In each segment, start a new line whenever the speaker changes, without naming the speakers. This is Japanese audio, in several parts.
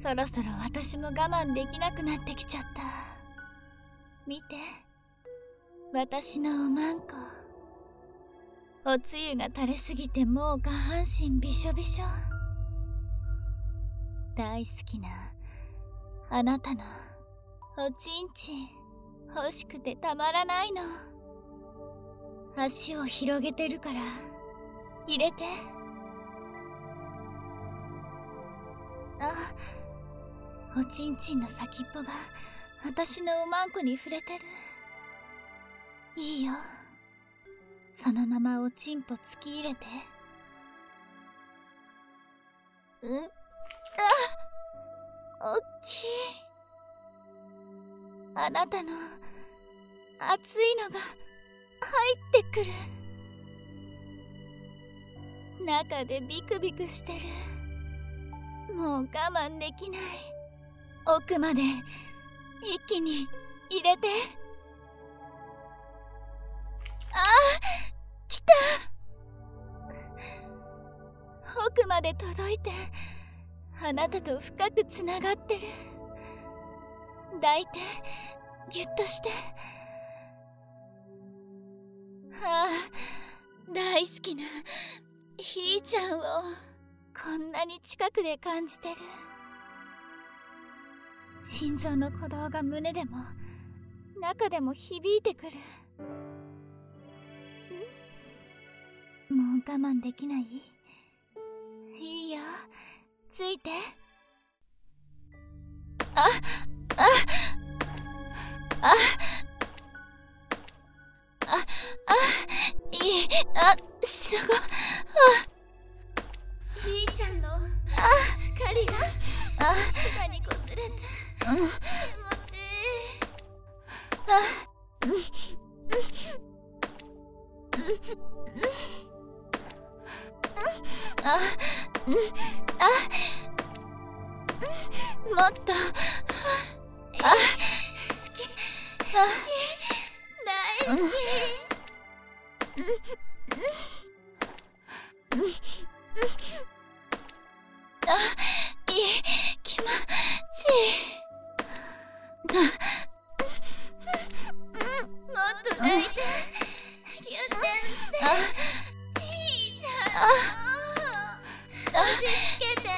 そろそろ私も我慢できなくなってきちゃった。見て、私のおまんこ。おつゆが垂れすぎてもう下半身びしょびしょ。大好きなあなたのおちんちん欲しくてたまらないの。足を広げてるから入れて。あ、おちんちんの先っぽが私のおまんこに触れてる。いいよ、そのままおちんぽ突き入れて。あ、おっきい。あなたの熱いのが入ってくる。中でビクビクしてる。もう我慢できない。奥まで一気に入れて。あ、来た。奥まで届いて、あなたと深くつながってる。抱いてギュッとして。ああ、大好きなひーちゃんをこんなに近くで感じてる。心臓の鼓動が胸でも中でも響いてくる。もう我慢できない？いいよ、ついて。あ、あ、あ、あ、いい、すごい。ひーちゃんの狩りが歯にこすれて気持ちいい。もっと。好き、大好き。いい、気持ちいい。もっと抱いて、ギュッてして。ひーちゃんの押し付けて。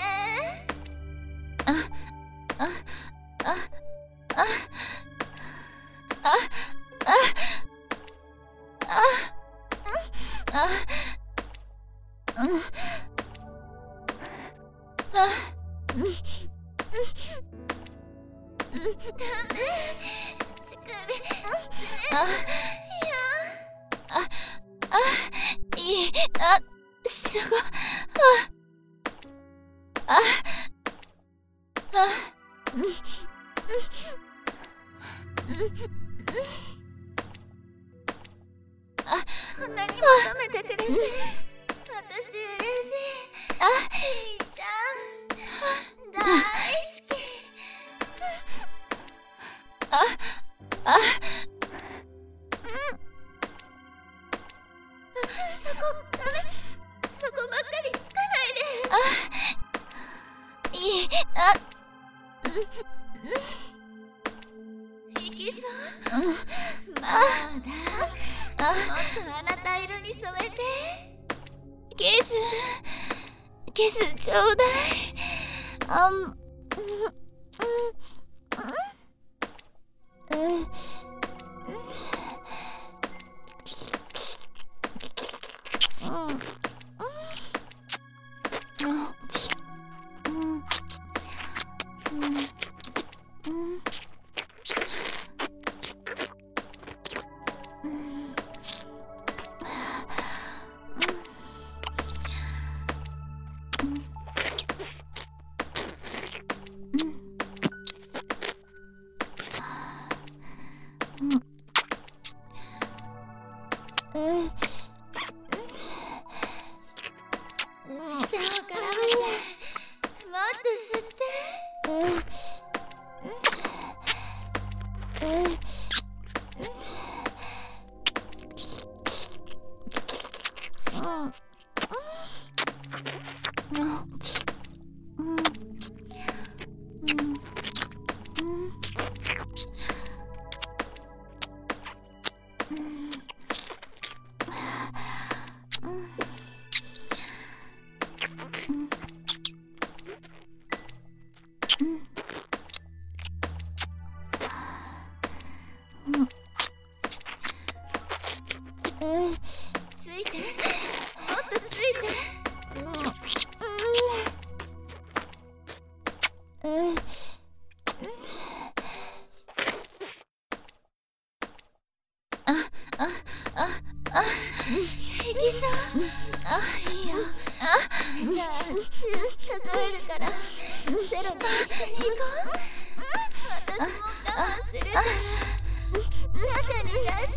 いい、すごい。こんなに求めてくれて私嬉しい。ひーちゃん大好き。そこダメ、そこばっかりつかないで。いい、いきそう。まだもっとあなた色に染めて。キスちょうだい。 平気そう。いいよ。じゃあ10数えるから0で一緒に行こう。私も我慢するから中に出して。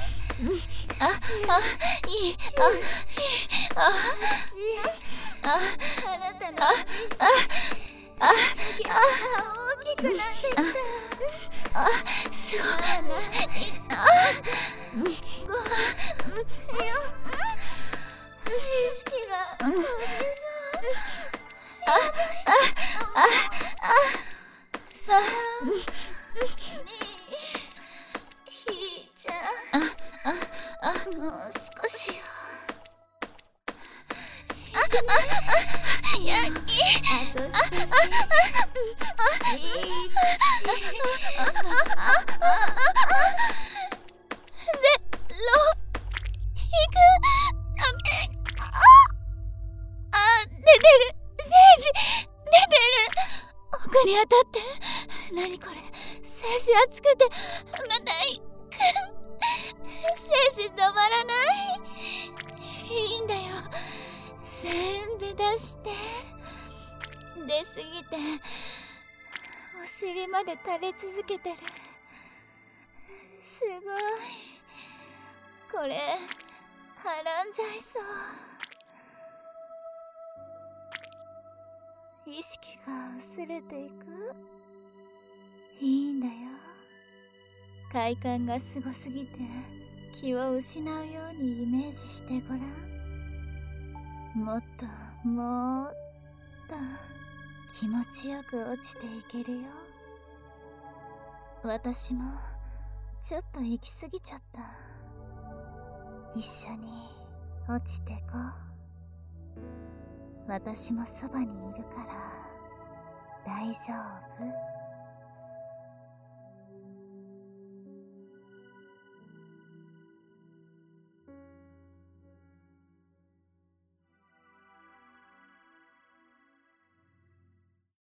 いい。あなたのおじいちゃん先が大きくなってきた。すごい。5、4、意識が飛んでそう。3、2、ひーちゃん、もう少しよ。ヤッキー、あと少し。奥に当たって。何これ、精子熱くてまだいく。精子止まらない。いいんだよ、全部出して。出すぎてお尻まで垂れ続けてる。すごい、これはらんじゃいそう。意識が薄れていく。いいんだよ、快感がすごすぎて気を失うようにイメージしてごらん。もっともっと気持ちよく落ちていけるよ。私もちょっと行き過ぎちゃった。一緒に落ちてこう。私もそばにいるから大丈夫。